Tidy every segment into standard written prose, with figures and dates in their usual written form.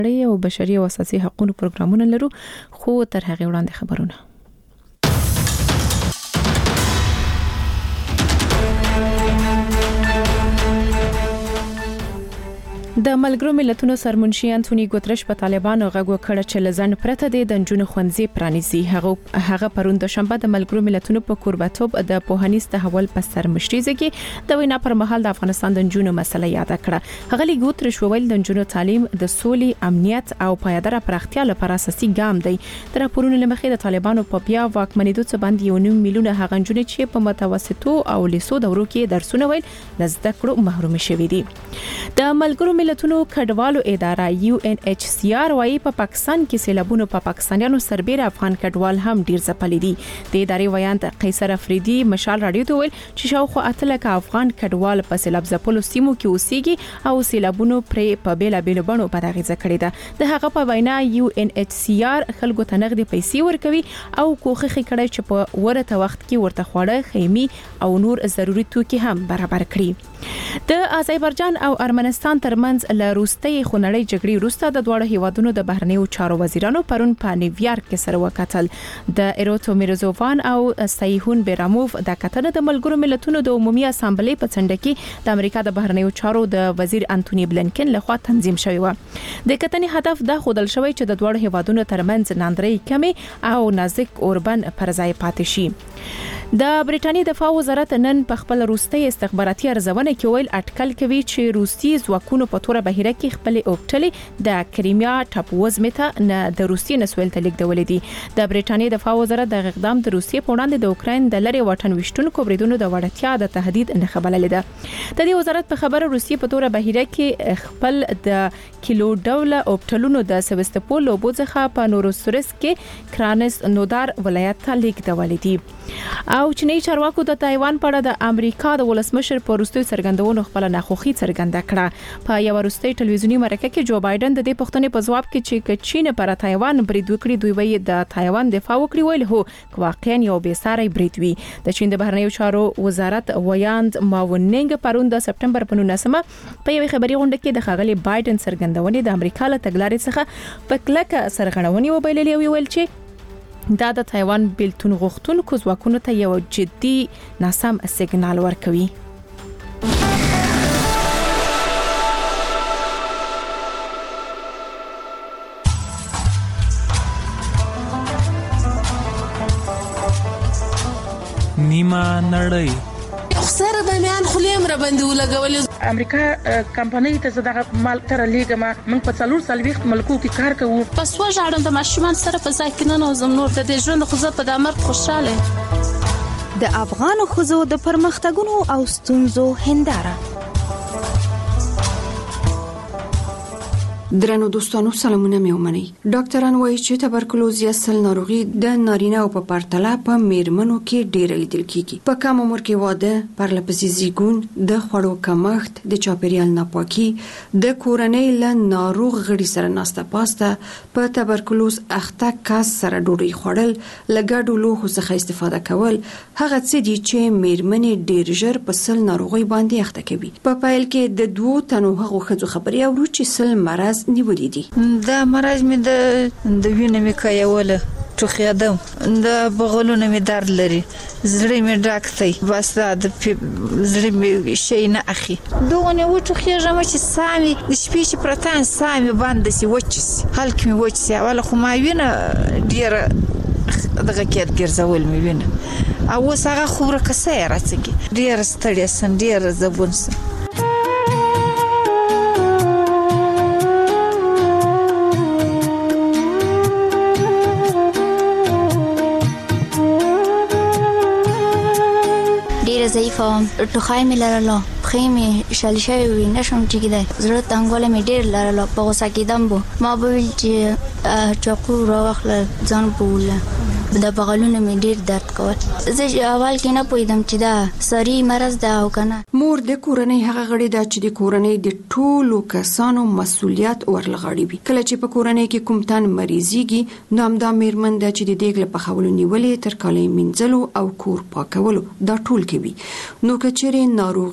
او بشري او اساسي حقوقو پروګرامونه لرو، خو تر هغه وړاندې خبرونه. د ملګرو ملتونو سرمنشي انټونی ګوترش په طالبانو غږ وکړ چې لزن پرته د جنونو خوندزي پرانیزي. هغه پرون د شنبه د ملګرو ملتونو په کوربتوب د پوهنیز تحول په سرمشريزه کې د وینا پر مهال د افغانستان د جنونو مسله یاد کړه. هغه ګوترش وویل د جنونو تعلیم د سولې، امنیت او پایدار پراختیا لپاره اساسي ګام دی. تر پرون لمخې د طالبانو په بیا واکمنېدو څخه باندې 1 میلیون هغه جنونو چې په متوسطو او لیسو دورو کې درسونه ویل لزده کړو محروم شوي دي. د ملګرو ملتونو کډوالو اداره UNHCR وايي په پاکستان کې سیلابونو په پاکستانیانو سربېره افغان کډوال هم ډیر ځپلي دي. د ادارې ویاند قیصر افریدي مشال رادیو ته ویل چې شاوخوا 8 افغان کډوال په سیلاب ځپلو سیمو کې اوسېږي او سیلابونو پرې په بیل بیل بڼو په دغه ځکړې ده. د هغه په وینا UNHCR خلکو ته نغدي پیسې ورکوي او کوښښ کوي چې په ورته وخت کې ورته خواړه، خیمي او نور ضروري توکي هم برابر کړي. د آذربایجان او ارمنستان ترمنځ لروستي خونړۍ جګړې وروسته د دوه هیوادونو د بهرنیو چارو وزیرانو پرون په نیویارک کې سره وکتل. د ایروتو میرزووان او سایهون بیراموف د کتنې د ملګرو ملتونو د عمومي اسامبلې په څنډه کې د امریکا د بهرنیو چارو د وزیر انټونی بلنکن لخوا تنظیم شوی و. د کتنې هدف د خودل شوی چې د دوه هیوادونو ترمنځ ناندري کمی او نازک اوربن پر ځای پاتې شي. د بریټانیا دفاع وزارت نن په خپل روسي استخباراتي ارزونه کې ویل اټکل کوي چې روسي ځواکونو په توره بهیره کې خپل اوپټلې د کریمیا ټاپووزمته نه د روسي نسویل ته لیکدولې دي. د بریټانیا دفاع وزارت د اقدام د روسي په وړاندې د اوکرين د لری واټن وشتونکو بریدونو د وړتیا د تهدید نه خبرلې ده. د دې وزارت په خبره روسي په توره بهیره کې خپل د کیلو ډوله اوپټلونو د سوستپول لوبو څخه په نوروسورس کې کرانس نودار ولایت ته لیکدولې دي. او چینی چارواکو د تایوان په اړه د امریکا د ولسمشر په وروستي څرګندونو خپل ناخوښي څرګنده کړه. په یو وروستي ټلویزیونی مرکه کې جو بایدن د دې پوښتنې په ځواب کې چې چین پر تایوان برید وکړي دوی وایي د تایوان دفاع وکړي ویل هو واقعا یو بې ساري برید وی. د چین د بهرنیو چارو وزارت ویاند ماونینګ پرون د سپټمبر په 19مه په یو خبري غونډه کې د خغلی بایدن څرګندونې د امریکا له تګلارې څخه په کلکه سرغړونې وبایللې او ویل چې دا د تایوان بیلتون غوښتونکو ځواکونو ته یو جدي ناسم سیګنال ورکوي. نیمه نړۍ سره د میان خلیم را باندې ولګول. امریکا کمپنۍ ته زداغه مال تر لیګما من په 440 ملکو کې کار کوو. پس وژاړم د ماشومان سره په ځای کې نه نوزم نور د دې ژوند خو زه په دامر خوشاله. د افغان خوځو د پرمختګونو او ستونزو هنداره. درنو دوستانو سلامونه مې ومنئ. ډاکټران وایي چې تبرکلوز یا سل ناروغي د نارینه او په پرتله په میرمنو کې ډېر لیدل کیږي. په کم عمر کې واده، پرلپسې زیږون، د خوړو کمښت، د چاپیریال ناپاکي، د کورنۍ له ناروغ غړي سره ناسته پاسته، په تبرکلوز اخته کس سره ډوډۍ خوړل، له ګډو لوښو څخه استفاده کول، هغه څه دي چې میرمنې ډېر ژر په سل ناروغي باندې اخته کوي. په پیل کې د 2 تنو هغو ښځو خبرې اورو چې سل مرض نیولې دي. دا مرض مې د وینې مې کایوله ټوخیدم، د بغلونو مې درد لري، زړه مې ډاک دی، بس دا د زړه مې شي نه اخی دوه نه وټوخیږم چې سامي د شپې چې پرتان سامي باندې سي وچس هلک مې وچس اول خو ما وینه ډیر دغه کې ګرځول مې وینه او وسغه خوره کسه راځي ډیر ستړي سم ډیر زبون سم. ضعیفم، ټوخی مې لرله، پښې مې شل شوې وې، نشم ټیکېدی، زړه تنګوالی مې ډېر لرله، په غوسه کېدم به ما به ویل چې چاقو راواخله ځان به ووله، د بغلونو مې ډېر درد کول. زه اول کې نه پوهېدم چې دا ساري مرض ده او که نه. مور د کورنۍ هغه غړي ده چې د کورنۍ د ټولو کسانو مسؤلیت ورلغاړي وي. کله چې په کورنۍ کې کوم تن مریضیږي نو همدا میرمن ده چې د دیګ له پخولو نیولې تر کالیو مینځلو او کور پاکولو دا ټول کوي. نو که چیرې ناروغي ساري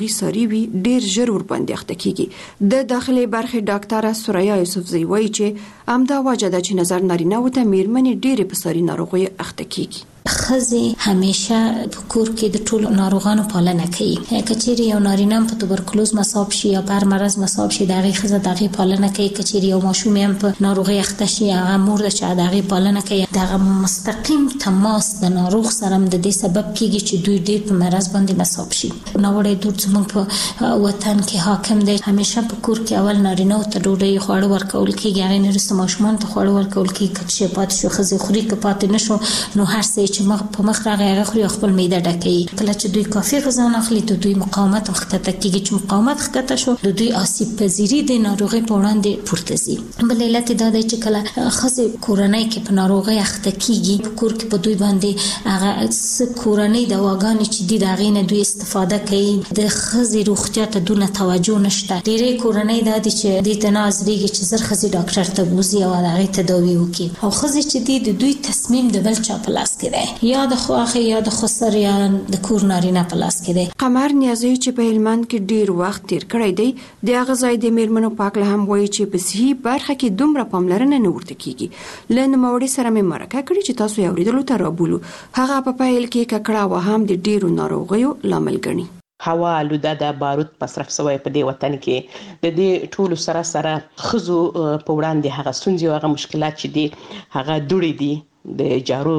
وي ډیر ژر ور باندې اخته کیږي. د داخلي برخې ډاکټره سوریا یوسفزی وایي چې امدا وجه ده چې نظر نارینه و ته میرمنې ډیره په ساري ناروغي اخته کیږي. خزي همیشه په کور کې د ټولو ناروغانو پالنه کوي. کچېری یو نارینه په توبرکلوز مصاب شي یا بر مرز مصاب شي دغه خزه دغه پالنه کوي. کچېری یو ماشوم هم په ناروغي اخته شي هغه مور د دغه پالنه کوي. دغه مستقیم تماس د ناروغ سره د دې سبب کیږي چې دوی ډېر په مرز باندې مصاب شي. نو وړي دود زموږ په وطن کې حاکم دی همیشه په کور کې اول نارینه ته ډوډۍ خوړ ورکول کیږي. هغه نرسته ماشومان ته خوړ ورکول کیږي. کچې پات شو خزه خوري که پات نشو نو هر څه چې په مخ راغی خوري خپل معده ډکوي. کله چې دوی کافي غذا نه اخلي ته دوی مقاومت مخته کیږي. چې مقاومت ښکته شو د دوی آسیب پذیری د ناروغي په وړاندې پورته ځي. بل علت دا دی چې کله خزه کورنۍ کې په ناروغي اخته کیږي په کور کې په دوی باندې هغه کورنۍ دواګانې چې د دغې نه دوی استفاده کوي د خزه روغتیا ته دونه توجه نشته. ډېرې کورنۍ دا دي چې د تنازریږي چې زر خزه ډاکټر ته بوزي او هغه تداوی وکړي او خزه چې د دوی تصمیم د بل چا په لاس کې دی یا د خواخه یا د خسر یا د کور نارینه په لاس کې دی. قمر نیازی چې په هلمند کې ډیر وخت تیر کړی دی د هغه ځای د میرمنو پاک له هم وایي چې په صحي برخه کې دومره پاملرنه نه ورته کیږي. له نوموړي سره مې مرکه کړې چې تاسو یې اوریدلو ته رابولو. هغه په پیل کې ککړه و هم د ډیرو ناروغیو لامل ګڼي. هوا آلوده د بارود مصرف شوی په دې وطن کې د دې ټولو سره خزو په وړاندې هغه ستونزې او هغه مشکلات چې دي هغه دوړې دي د جارو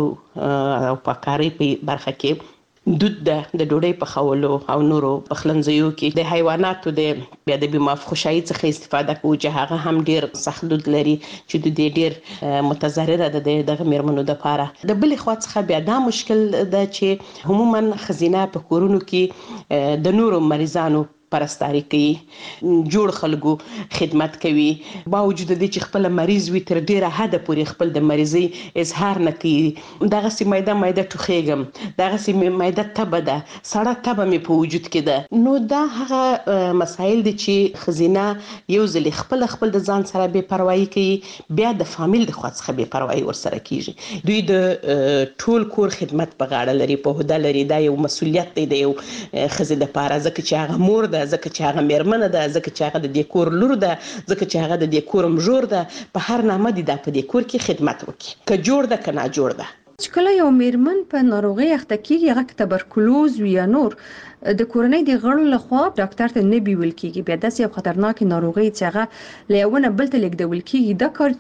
او پاکاري په برخه کې دود د ډوډۍ په خولو او نورو پخلنځیو کې د حیواناتو د بیا د بمافخوشایي څخه استفاده کوي چې هغه هم ډیر سخت دود لري چې د دې ډیر متضرره ده د میرمنو د لپاره. د بل خوا څخه بیا دا مشکل ده چې عموما خزینه په کورونو کې د نورو مریضانو پرستاری کوي جوړ خلکو خدمت کوي باوجود د چې خپل مریض وي تر ډیره حد پورې خپل د مریضي اظهار نه کوي. دغه سي مایده ټوخېږم دغه سي مایده تبه ده سړه تبه مې په وجود کې ده. نو دا هغه مسایل دي چې خزینه یو ځل خپل د ځان سره بے پروايي کوي بیا د فامیل د خوا څخه بے پروايي ورسره کیږي. دوی د ټول کور خدمت په غاړه لري په هدا لري. دا یو مسولیت دی د یو خزې د پاره ځکه چې هغه مور ځکه چې هغه میرمنه ده ځکه چې هغه د دې کور لور ده ځکه چې هغه د دې کور مژور ده په هر نامه دي د په دې کور کې خدمت وکړي که جوړ ده که نه جوړ ده. چې کله یو میرمن په ناروغي اخته کیږي هغه تبرکلوز یا نور د کورنۍ د غړو لخوا ډاکټر ته نه بیول کیږي بیا داسې یو خطرناک ناروغي چې هغه لیونه بل ته لیږدول کیږي دا کار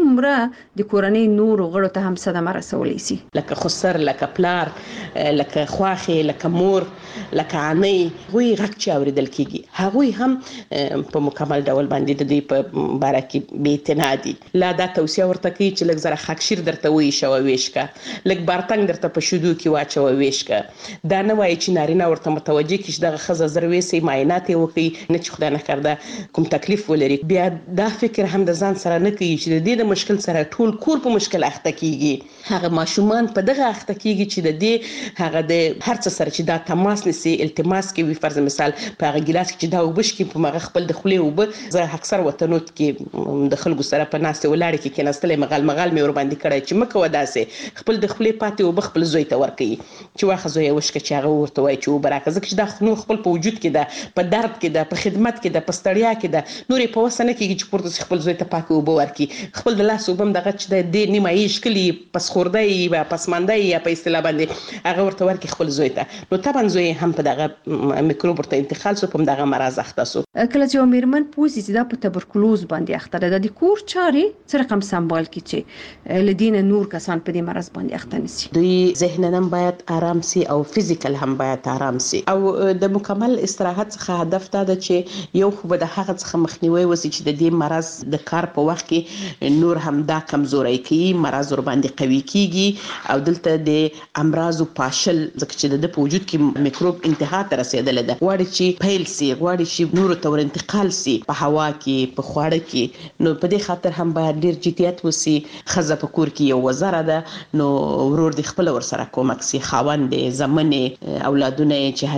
څومره د کورنۍ نور غړو ته هم صدمه رسولی شي لکه خسر لکه پلار لکه خواخي لکه مور لکه عمي وی غږ چې اوریدل کیږي هغوی هم په مکمل ډول باندې د دې په باره کې بې اعتنا دي. لا دا توصیه ورته کوي چې لږ زره خاکشیر درته وایشوه ویشکه لږ بارتنګ درته په شیدو کې واچوه ویشکه دا نه وایي چې نارینه ورته متوجه کړي چې دغه ښځه زر ویسي معاینات یې وکړي نه چې خدای نکرده کوم تکلیف ولري. بیا دا فکر هم د ځان سره نه کوي چې د دې د مشکل سره ټول کور په مشکل اخته کیږي. هغه ماشومان په دغه اخته کیږي چې د دې هغه د هر څه سره چې دا تماس نسی التماس کوي فرض مثال په هغه ګلاس کې چې دا وبش کې په مغه خپل د خولې وب زه اکثر وطنو کې د خلکو سره په ناس ولاړ کې کېناستلې مغال مې ور باندې کړی چې مکه وداسه خپل د خولې پاتې وب خپل زوی ته ورکي چې واخه زوی وشکه چې هغه ورته وای چې وبراکه ځکه چې دا نور خپل په وجود کې ده په درد کې ده په خدمت کې ده په ستړیا کې ده نور په وسنه کې چې پورته خپل زوی ته پاکه وب ورکي خپل د لاس وبم دغه چې د نیمه شکلی پس خورده یا پسمنده یا په اصطلاح باندې هغه ورته ورکي خپل زوی ته نو طبعا زوی هم په دغه میکروب ورته انتقال سو په دغه مرز اخته سو. کله چې میرمن پوزي چې دا په تبرکلوز باندې اخته ده د کور چاري څه رقم سمبال کی چې لدینه نور کسان په دې مرز باندې اخته نشي. دوی ذهنن باید آرام سي او فزیکل هم باید آرام سي او د مکمل استراحت څخه هدف دا ده چې یو خو به د هغه څخه مخنیوي وسی چې د دې مرز د کار په وخت کې نور هم دا کمزوري کوي مرز ور باندې قوي کیږي او دلته د امراض پاشل ځکه چې د وجود کې میکروب انتها ته رسیدل ده غواړي چې پیل سي غواړي چې نور ته ور انتقال سي په هوا کې په خواړه کې نو په دې خاطر هم باید ډیر جديت وسی خزه په کور کې یو وزره ده نو ورور د خپل ور سره کومک سي خاوند زمنه اولادونه چې هر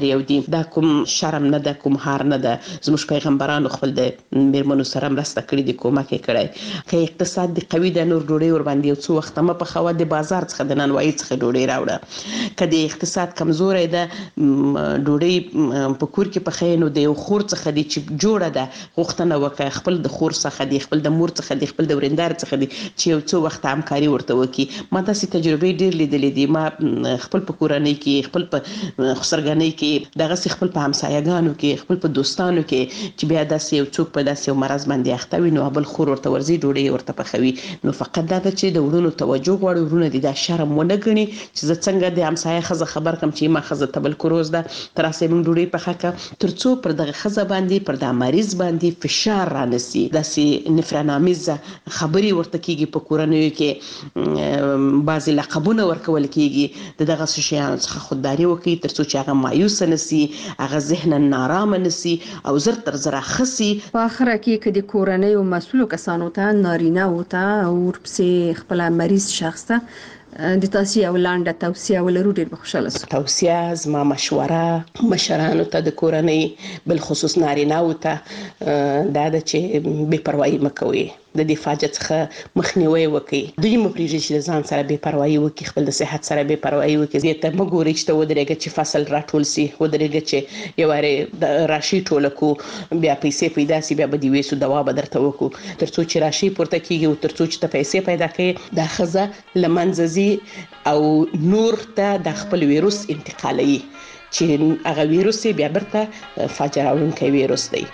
یو دي، دا کوم شرم نه ده، کوم هار نه ده. زموږ پیغمبرانو خپل د میرمنو سره مرسته کړې دي، کومک یې کړی. که اقتصاد د قوي د نور ډوډۍ ورباندې یو څو وخته مه پخوه، د بازار څخه د نانوایي څخه ډوډۍ راوړه. که د اقتصاد کمزوری ده، ډوډۍ په کور کې پخوي نو د یو خور څخه دی چې جوړه ده غوښتنه وکړه، خپل د خور څخه دی، خپل د مور څخه دی، خپل د ورندار څخه دی چې یو څو وخت همکاري ورته وکړي. ما داسې تجربې ډېر لیدلې دي. ما خپل په کورنۍ کې، خپل په خسرګنۍ کې، دغسې خپل په همسایه‌ګانو کې، خپل په دوستانو کې چې بیا داسې یو څوک په داسې یو مرض باندې اخته وي نو بل خور ورته ورځي ډوډۍ ورته پخوي. نو فقط دا ده چې د وروڼو توجه غواړي، وروڼه دې دا شرم ونه ګڼي چې زه څنګه د همسایه ښځه خبر کړم چې ما ښځه تبرکلوز ده، ته راسئ موږ ډوډۍ پخه کړه، تر څو پر دغه ښځه باندې، پر دا مریض باندې فشار رانسي. داسې نفرانامیزه خبرې ورته کېږي په کورنیو کې، بعضې لقبونه ورکول کېږي. د دغسې شیانو څخه خودداري وکړي تر څو چې هغه مایوسه نسي، هغه ذهنا نارامه نسي او زر تر زره ښه سي. په آخره کې که د کورنۍ او مسؤلو کسانو ته، نارینه و ته ورپسې خپل مریض شخص ته د تاسو یو لاندې توصیه ولرو، ډېر به خوشاله سو. توصیه زما مشوره مشرانو ته، د کورنۍ بالخصوص نارینه و ته دا ده چې بې پروایي مه کوئ، د دې فاجعه څخه مخنیوی وکړئ. دوی مه پرېږدئ چې د ځان سره بې پروایي وکړي، خپل د صحت سره بې پروایي وکړي. دې ته مه ګورئ چې ته ودرېږه چې فصل راټول سي، ودرېږه چې یو وارې راشي ټوله کو، بیا پیسې پیدا سي، بیا به دې ویسو دوا به درته وکړو. تر څو چې راشي پورته کېږي او تر څو چې ته پیسې پیدا کړې، دا ښځه له منځه ځي او نور ته د خپل ویروس انتقالوي چې هغه ویروس یې بیا بیرته فاجعه راوړونکی ویروس دی.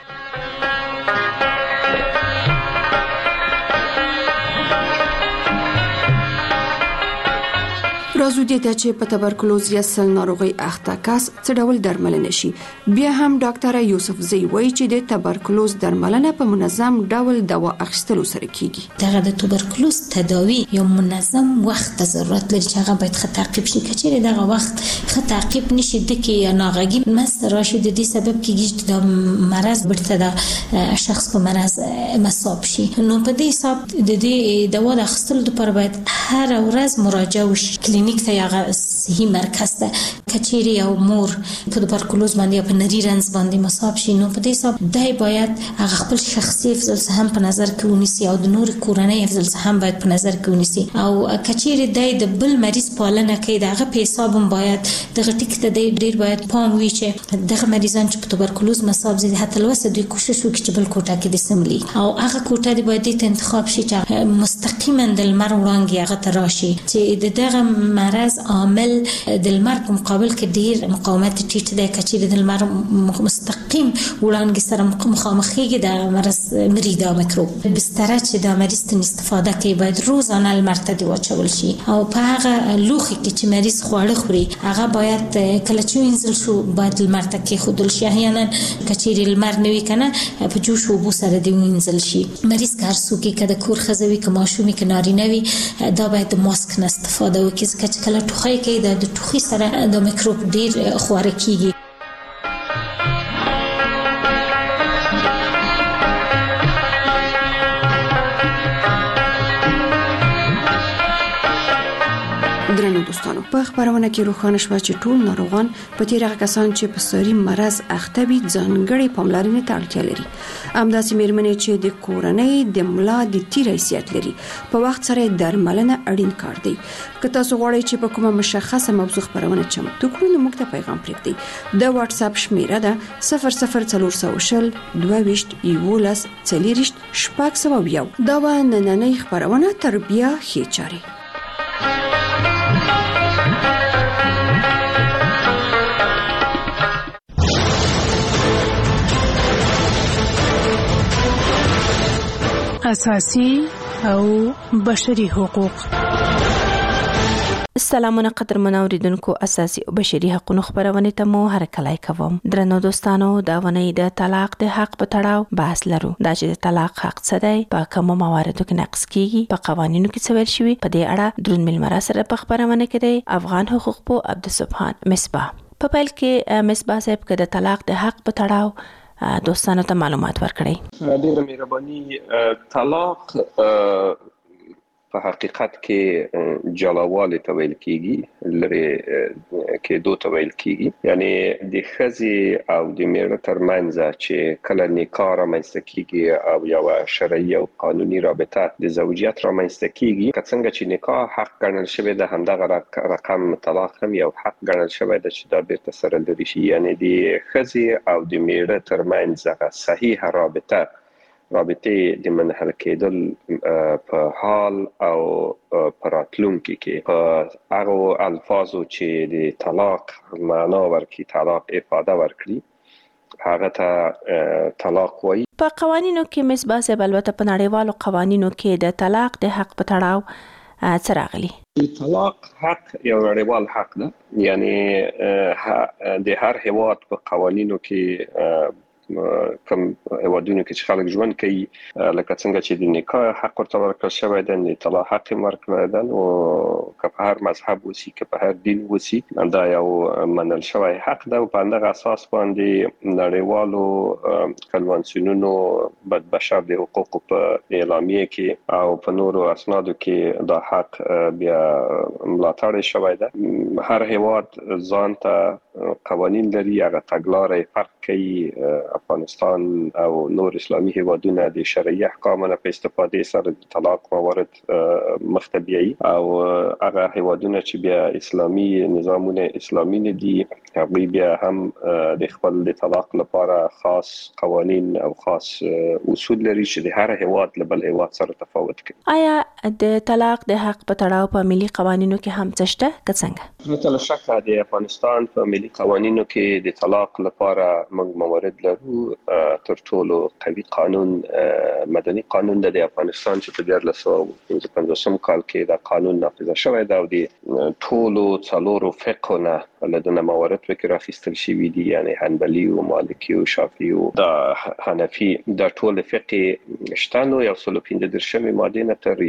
راځو دې ته چې په تبرکلوز یا سل ناروغي اخته کس څه ډول درملنه شي. بیا هم ډاکټر یوسف زی وایي چې د تبرکلوز درملنه په منظم ډول دوا اخیستلو سره کیږي. دغه د تبرکلوز تداوی یو منظم وخت ضرورت لري چې هغه باید ښه تعقیب شي. کچېرې دغه وخت ښه تعقیب نشي، د کې ناغږي مست راشي، د دې سبب کیږي چې د مرض برته د شخص په مرض مصاب شي. نو په دې حساب د دې دوا د اخیستلو لپاره باید هر ورځ مراجعه وشي. کلینیک ته یا صحي مرکز ته. کچېرې یو مور په تبرکلوز باندې یا په نري رنځ باندې مصاب شي نو په دې حساب دای باید هغه خپل شخصي حفظ هم په نظر کې ونیسي او د نور کورنۍ حفظ هم باید په نظر کې ونیسي. او کچېرې دای د بل مریض پالنه کوي، دغه په حساب هم باید دغه ټیک ته ډیر باید پام وي چې دغه مریضان چې په تبرکلوز مصاب دي حتی لوسه دوی کوشش وکړي چې بل کوټه کې د سملي او هغه کوټه دی باید د انتخاب شي چې مستقیما د لمر وړانګې هغه ته راشي چې دغه مرض عامل د لمر په مقابل کې ډیر مقاومت ټیټ دی. کچېرې د لمر مستقیم وړانګې سره مخامخېږي د مرض مري دا میکروب. بستره چې د مریض ته استفاده کوي باید روزانه لمر ته دی واچول شي او په هغه لوښي کې چې مریض خواړه خوري هغه باید کله چې وینځل شو باید لمر ته کېښودل شي. احیانا کچېرې لمر نه وي کنه په جوش اوبو سره دی وینځل شي. مریض که هر څوک یې که د کور ښځه وي که ماشوم که نارینه وي دا باید د ماسک نه استفاده وکړي ځکه چې کله ټوخی کوي د ټوخي سره د میکروب ډیر خواره کیږي. درنو دوستانو، په خبرونه کې روښانه شوه چې ټول ناروغان په تیر هغه کسان چې په ساري مرض اخته وي ځانګړې پاملرنې ته اړتیا لري. همداسې میرمنې چې د کورنۍ د ملا د تیر حیثیت لري په وخت سره درملنه اړین کار دی. که تاسو غواړئ چې په کومه مشخصه موضوع خبرونه چمتو کړو نو موږ ته پیغام پرېږدئ. د واتس اپ شمیره ده 00420 22 11 40 601. دا به نننۍ خبرونه تر بیا ښې چارې. اساسي او بشري حقوق. سلامونه قدرمن اوریدونکو، اساسي او بشري حقوقو خبرونه ته مو هرکلی کوم. درنو دوستانو، دا ونې د طلاق د حق په تړاو بحث لرو. دا چې د طلاق حق څه دی، په کومو مواردو کې نقض کیږي، په قوانینو کې څه ویل شوي، په دې اړه درون ملمرا سره په خبرونه کې دی افغان حقوق پو عبدالسبحان مصباح. په پیل کې مصباح صاحب کې د طلاق د حق په تړاو دوستانو ته معلومات ورکړئ. ډېره مهرباني. طلاق په حقیقت کې جلاواله ته ویل کیږي لري کې دوه ته ویل کیږي یعنی د ښځې او د میړه ترمنځ چې کله نکاح رامنځته کیږي او یو شرعي او قانوني رابطه د زوجیت رامنځته کیږي که څنګه چې نکاح حق ګڼل شوی د همدغه رقم طلاق هم یو حق ګڼل شوی د چې دا بیرته سره لري شي یعنی د ښځې او د میړه ترمنځ صحیح رابطه د منحل کېدل په حال او په راتلونکي کې په هغه الفاظو چې د طلاق معنا ورکړي طلاق افاده ورکړي هغه ته طلاق وایي. په قوانینو کې مصباح صاحب البته په نړیوالو قوانینو کې د طلاق د حق په تړاو څه راغلي؟ طلاق حق یو نړیوال حق ده یعنی د هر هیواد په قوانینو کې کوم هیوادونو کې چې خلک ژوند کوي لکه څنګه چې د نکاح حق ورته ورکړل شوی دی د طلاق حق ورکړل دی او که په هر مذهب وسی که په هر دین وسی دا یو منل شوی حق ده او په هغه اساس باندې نړیوالو کنوانسیونونو بشر د حقوقو په اعلامیه کې او په نورو اسنادو کې دا حق بیا ملاتړ شوی ده. هر هیواد ځان ته قوانین لري هغه تګلارې فرق کوي. افغانستان او نور اسلامي هیوادونه د شرعي احکامونو په استفاده سره د طلاق موارد مخته بیایي او هغه هیوادونه چې بیا اسلامي نظامونه اسلامي نه دي هغوی بیا هم د خپل د طلاق لپاره خاص قوانین او خاص اصول لري چې د هر هیواد له بل هیواد سره تفاوت کوي. آیا د طلاق د حق په تړاو په ملي قوانینو کې هم څه شته که څنګه؟ مثلا شکه د افغانستان په ملي قوانینو کې د طلاق لپاره موږ موارد لرو. تر ټولو قوي قانون مدني قانون د افغانستان چې په 1955 کال کې دا قانون نافذ شوی دی او د ټولو څلورو فقهونه لدونه موارد فکر راخیستل شوی دي یعنی حنبلی او مالکی او شافعی او دا حنفی دا ټول فقه شتانو یو 115 ماده نه تر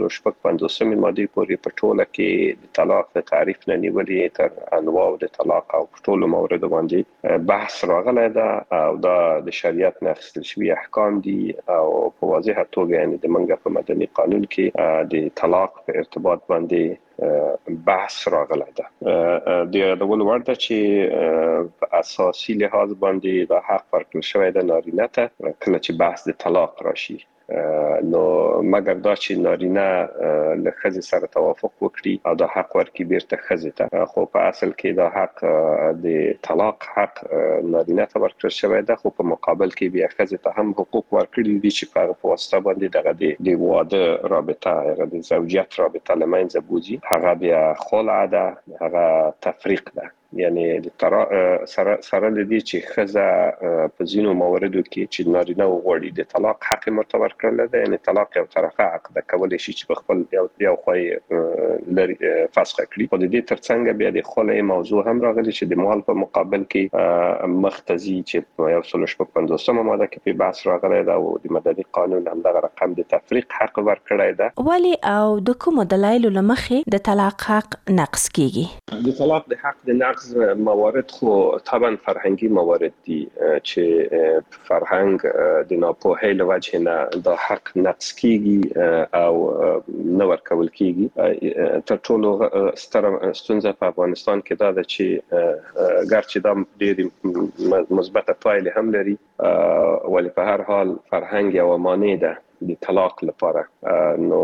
155 ماده پورې په ټوله کې د طلاق د تعریف نه نیولې تر انواع د طلاق او ټول موارد باندې بحث راغلی ده او دا د شریعت نه اخیستل شوی احکام دي او په واضحه توګه یعنی د منګه په مدني قانون کې د طلاق په ارتباط باندې بحث راغلی ده. د یادول وړ ده چې په اساسي لحاظ باندې دا حق ورکړل شوی ده نارینه ته کله چې بحث د طلاق راشي نو مګر دا چې نارینه له ښځې سره توافق وکړي او دا حق ورکړي بیرته ښځې ته خو په اصل کې دا حق د طلاق حق نارینه ته ورکړل شوی ده خو په مقابل کې بیا ښځې ته هم حقوق ورکړي دي چې په هغه په واسطه باندې دغه د واده رابطه هغه د زوجیت رابطه له منځه بوځي هغه بیا خلع ده هغه تفریق ده یعنی سره لدی چې ښځه په ځینو مواردو کې چې نارینه وغواړي د طلاق حق مرته ورکړل ده یعنی طلاق یو طرفه عقد ده کولی شي چې په خپل یو خوای لري فسخ کړي خو د دې ترڅنګ بیا د خلع موضوع هم راغلی چې د مال په مقابل کې مختزي چې په 155 ماده کې په بحث راغلی ده او د مدني قانون هم دغه رقم د تفریق حق ورکړی ده. ولی او د کوم دلایل لمخې د طلاق حق نقض کیږي؟ د طلاق د حق د نقض موارد خو طبعا فرهنګي موارد دي چې فرهنګ د ناپوهۍ له وجې نه دا حق نقض کیږي او نه ورکول کیږي. تر ټولو ستره ستونزه په افغانستان کې دا ده چې ګرچې دا ډېرې مثبته پایلې هم لري ولی په هر حال فرهنګ یو مانع ده د طلاق لپاره نو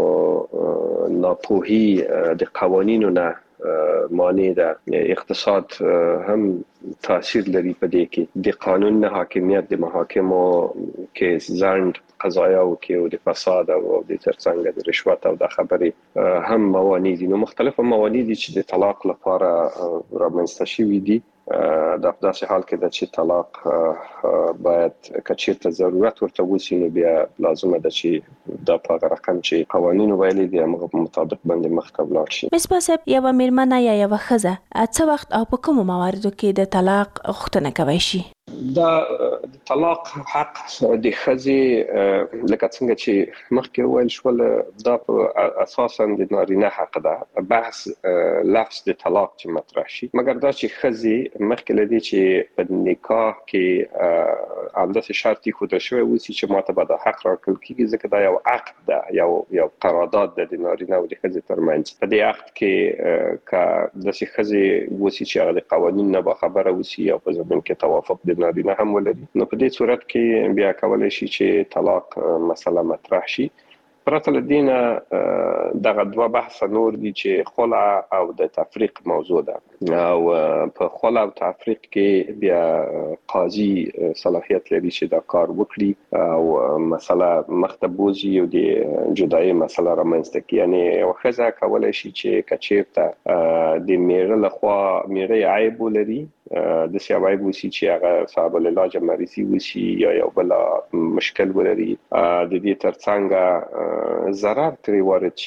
ناپوهي د قوانینو نه معنی ده اقتصاد هم تاثیر لري په دې کې د قانون نه حاکمیت د محاکمو کې ځند قضایا او کې او د فساد او د ترڅنګ د رشوت او د خبرې هم موانع دي نو مختلف موانع دي چې د طلاق لپاره رامنځته شوي دي د داسې حال کې د چې طلاق باید کچیرته ضرورت ورته وسی نو بیا لازمه ده چې د په رقم چې قوانینو ویلي دي هغه په مطابق باندې مخته ولاړ شي. مصباح صاحب یو میرمنه یا یو ښځه څه وخت او په کومو مواردو کې د طلاق غوښتنه کوي شي؟ دا د طلاق حق د ښځې لکه څنګه چې مخکې ویل شول دا اساسا د نارینه حق ده بحث لفظ د طلاق چې مطرح شي مګر دا چې ښځې مخکې لدی چې په نکاح کې همداسې شرطي خوده شوی وسی چې ماته به دا حق راکړل کیږي ځکه دا یو عقد ده یو قرارداد ده د نارینه او د ښځې ترمنځ په دې عقد کې که داسې ښځې وسی چې هغه د قوانین نه باخبره وسی او په ضمن کې توافق د نارینه هم ولري نو په دې صورت کې بیا کولای شي چې طلاق مسله مطرح شي پرته له دې نه دغه دوه بحث نور دي چې خلع او د تفریق موضوع ده او په خلع او تفریق کې بیا قاضي صلاحیت لري چې دا کار وکړي او مسله مختبوزي او د جدایي مسله رامنځته کوي یعنی یو ښځه کولای شي چې کچېرته د میړه لخوا میړه عیب ولري د سیاوای وسی چې هغه صاحب العلاج مریضي وسی یا یو بل مشکل ولري د دې ترڅنګ ضرر ترې وارد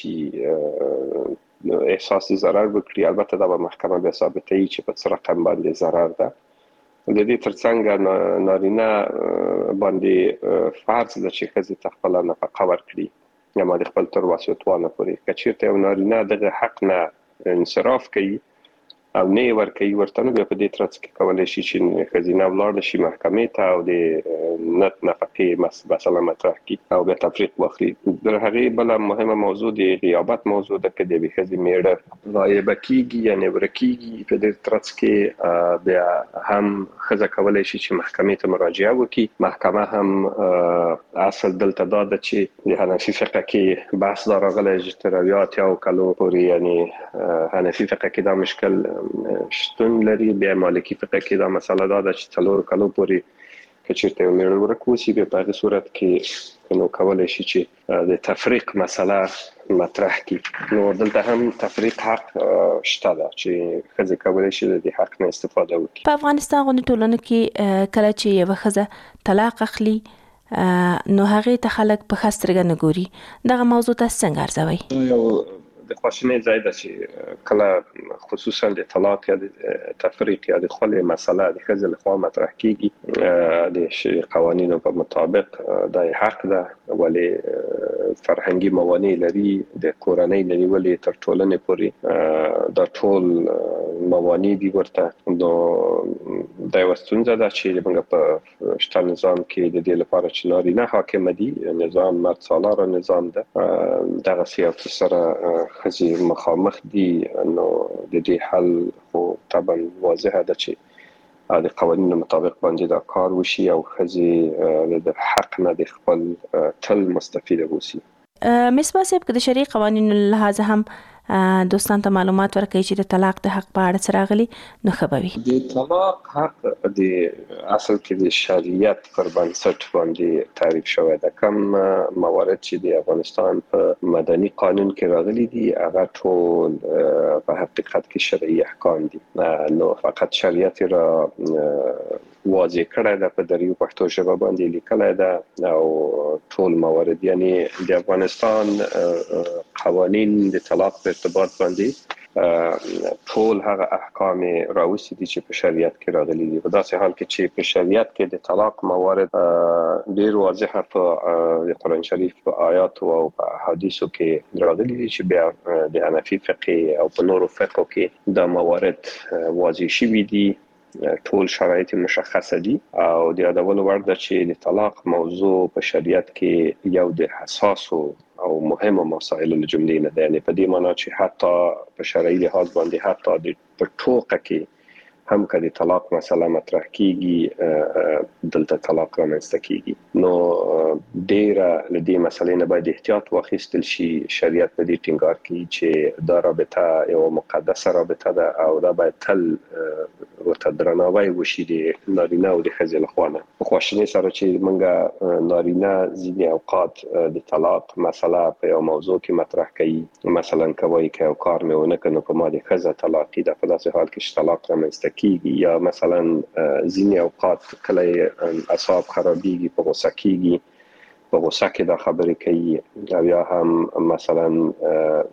شي احساس ضرر وکړي البته دا به محکمه به ثابتوي چې په څه رقم باندې ضرر ده د دې ترڅنګ نارینه باندې فرض ده چې ښځې ته خپله نفقه ورکړي یا ما د خپل تر وسعتوانه پورې که چېرته یو نارینه دغه حق نه انصراف کوي او نه ورکوي ورته نو بیا په دې ترڅ کې کولای شي چې ښځینه ولاړه شي محکمې ته او د نفقې مسله مطرح کړي او بیا تفریق واخلي در هغې بله مهمه موضوع د غیابت موضوع ده که د یوې ښځې میړه غایبه کیږي یا نیوره کیږي په دې ترڅ کې بیا هم ښځه کولای شي چې محکمې ته مراجعه وکړي محکمه هم اصل دلته دا ده چې د حنفي فقه کې بحث دا راغلی چې تر 80 کالو پورې یعنی حنفي فقه کې دا مشکل شتون لري بیا مالکی فقه کې دا مسله دا ده چې 4 کالو پورې که چېرته یو میړه ورک وسي بیا په هغې صورت کې نو کولی شي چې د تفریق مسله مطرح کړي نو دلته هم تفریق حق شته ده چې ښځې کولی شي د دې حق نه استفاده وکړي په افغانستان غوندې ټولنه کې کله چې یوه ښځه طلاق اخلي نو هغې ته خلک په ښه سترګه نه ګوري دغه موضوع ته څنګه ارزوئ یو د خواشینۍ ځای ده چې کله خصوصا د طلاق یا د تفریق یا د خلع مسله د ښځې لخوا مطرح کیږي د قوانینو په مطابق دا حق ده ولې فرهنګي موانع لري د کورنۍ د نیولې تر ټولنې پورې دا ټول موانع دي ورته نو دا یوه ستونزه ده چې موږ په شته نظام کې د دې لپاره چې نارینه حاکمه دي نظام مرد سالاره نظام ده دغسې یو څه سره ښځې مخامخ دي نو د دې حل خو طبعا واضحه ده چې د قوانینو مطابق باندې دا کار وشي او ښځې د حق نه د خپل تل مستفیده وسی مصباح صاحب که د شرعي قوانینو له لحاظه هم دوستان ته معلومات ورکوي چې د طلاق د حق په اړه څه راغلي نو ښه به وي د طلاق حق د اصل کې د شریعت پر بنسټ باندې تعریف شوی ده کوم موارد چې د افغانستان په مدني قانون کې راغلي دي هغه ټول په حقیقت کې شرعي احکام دي نو فقط شریعت را واضح کړی ده په دریو پښتو ژبه باندې لیکلی ده او ټول موارد یعنی د افغانستان قوانین د طلاق په ارتباط باندې ټول هغه احکام راوستي دي چې په شریعت کې راغلي دي په داسې حال کې چې په شریعت کې د طلاق موارد ډیر واضحه په د قرآن شریف په آیاتو او په احادیثو کې راغلي دي چې بیا د حنفي فقه او په نورو فقهو کې دا موارد واضح شوي دي ټول شرایط مشخصه دي او د یادولو وړ ده چې د طلاق موضوع په شریعت کې یو د حساسو او مهمو مسایلو له جملې نه ده یعنې په دې معنا چې حتی په شرعي لحاظ باندې حتی په ټوکه کې هم که د طلاق مسله مطرح کیږي دلته طلاق رامنځته کیږي نو ډیره له دې مسلې نه باید احتیاط واخیستل شي شریعت په دې ټینګار کوي چې دا رابطه یو مقدسه رابطه ده او دا باید تل ورته درناوی وشي د نارینه او د ښځې لخوا نه په خواشینۍ سره چې موږ نارینه ځینې اوقات د طلاق مسله په یو موضوع کې مطرح کوي مثلا که وایي که یو کار مې ونه کړ نو په ما د ښځه طلاقي ده په داسې حال کې چې طلاق رامنځته کیږي یا مثلا ځینې اوقات کله اعصاب خرابېږي په غوسه کیږي په غوسه کې دا خبرې کوي او یا هم مثلا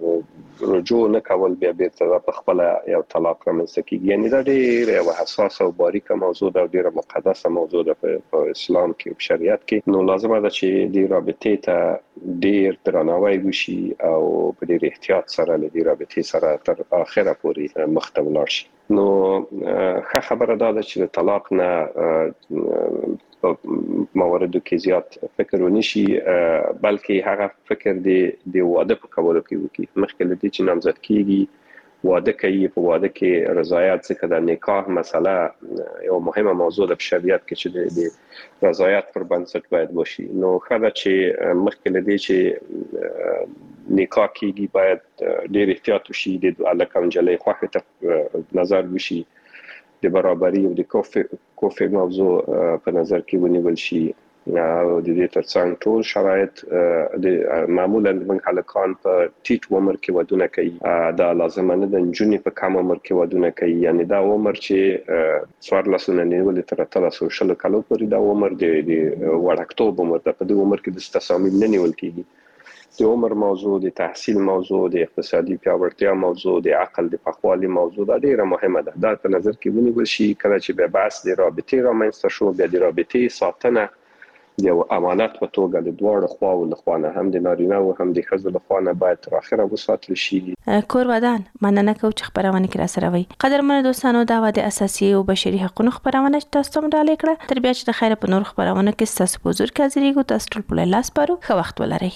رجوع نه کول بیا بیرته په خپل یو طلاق رامنځته کیږي. یعنی دا ډېر یو حساس او باریکه موضوع ده، ډېر مقدسه موضوع ده په اسلام کې او شریعت کې. نو لازمه ده چې د رابطې ته ډېر درناوی وشي او په ډېر احتیاط سره له دې رابطې سره تر اخره پورې مخته ولاړ شي. نو ښه خبره ده چې د طلاق نه مواردو کې زیات فکر ونشي، بلکې هغه فکر د واده په کولو کې وکړي. مخکې له دې چې نامزد کیږي واده کوي، په واده کې رضایت څخه د نکاح مسله یو مهمه موضوع ده په شریعت کې چې د رضایت پر بنسټ باید وشي. نو خدای چې مخکې له دې چې نکاح کیږي باید ډېر احتیاط وشي، د الکه انجلې خوښه ته نظر وشي، د برابرۍ او د کوفه موضوع په نظر کې ونیول شي او د دې ترڅنګ ټول شرایط د معمولا موږ هلکان په ټیټ عمر کې ودونه کوي، دا لازمه نه ده نجونې په کم عمر کې ودونه کوي. یعنی دا عمر چې 14 نیول تر 13 کالو پورې دا عمر د وړکتوب عمر ده. په دې عمر کې د تصامیم نه نیول کیږي. د عمر موضوع، د تحصیل موضوع، د اقتصادي پیاوړتیا موضوع، د عقل د پخوالي موضوع دا ډیره مهمه ده. دا په نظر کې ونیول شي کله چې به بحث د رابطې رامنځته شو، بیا د رابطې ساتنه یو امانت په توګه د دواړو خواو له خوا نه، هم د نارینه او هم د ښځو له خوا نه باید تر اخره وساتل شي. کور ودان مننه کوم چې خبرونه کې را سره وي. قدرمن دوستانو، دا د اساسي او بشري حقوقو خبرونه تاسو ته ډالې کړه. تر بیا چې د خیره په نور خبرونه کې تاسو په حضور کې حاضرېږو. تاسو ټول په لاس پارو. ښه وخت ولرئ.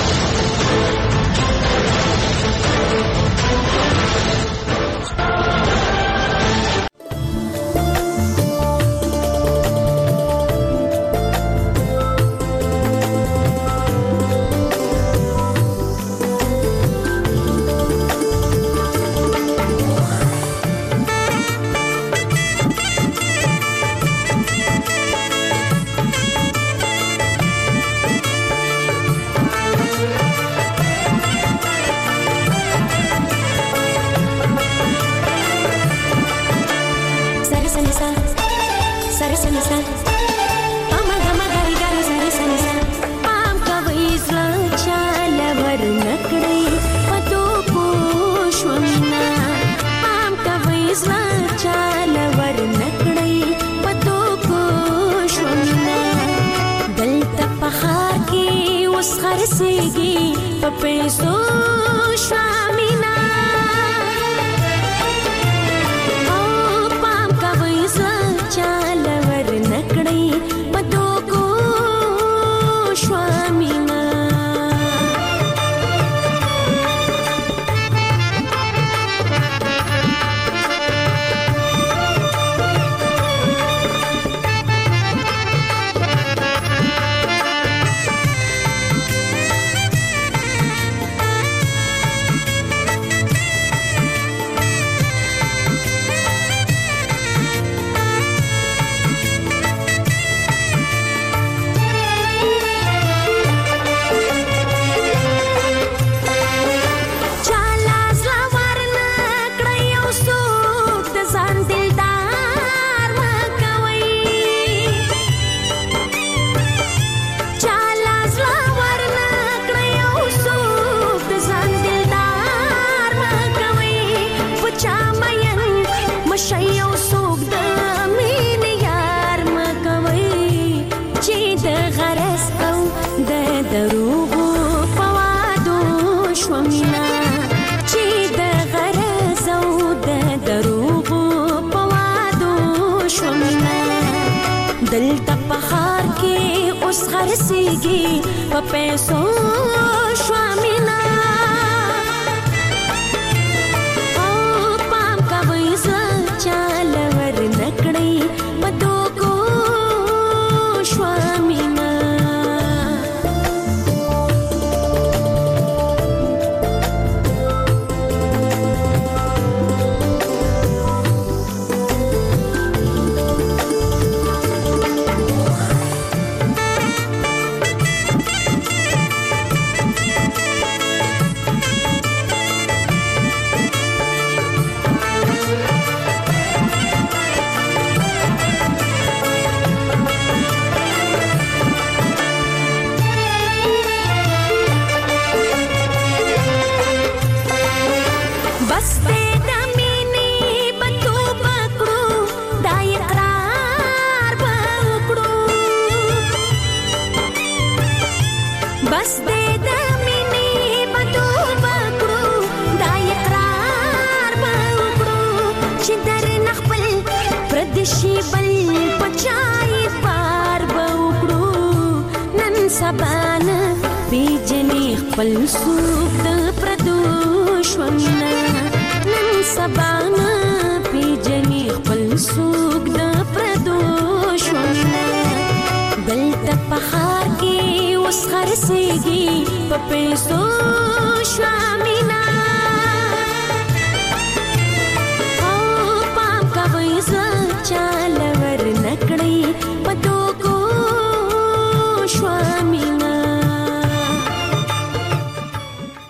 دلته په خار کې اوس خرسيږي په پیسو شوامینا او پام کوي چال ور نکړی په دوکو شوامینا خپل سوق د پردوش ومنا نن سبا نه پیجنې خپل سوق د پردوش ومنا دلته په خار کې اوس خرڅېږي په پیسو